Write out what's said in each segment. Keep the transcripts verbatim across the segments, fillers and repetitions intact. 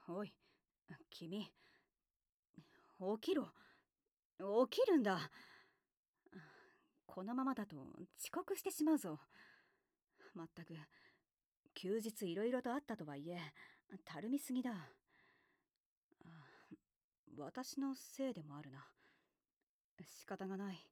おい、君、起きろ。起きるんだ。このままだと遅刻してしまうぞ。まったく、休日いろいろとあったとはいえ、たるみすぎだ。私のせいでもあるな。仕方がない。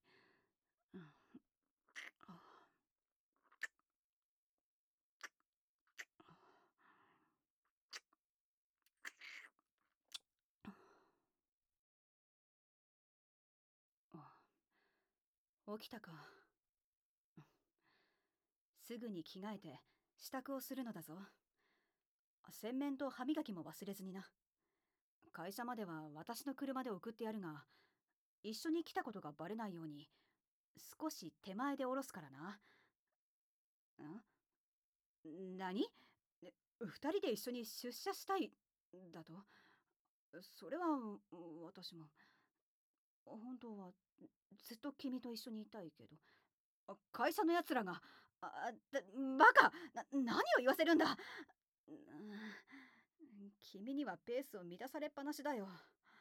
起きたか。すぐに着替えて支度をするのだぞ。洗面と歯磨きも忘れずにな。会社までは私の車で送ってやるが、一緒に来たことがバレないように少し手前で降ろすからな。ん何？え二人で一緒に出社したいだと？それは私も本当はずっと君と一緒にいたいけど、あ会社のやつらが、あだバカな、何を言わせるんだ。うん君にはペースを乱されっぱなしだよ。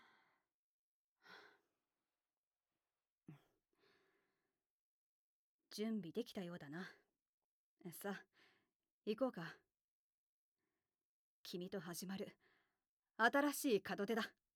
準備できたようだな。さあ行こうか。君と始まる新しい門出だ。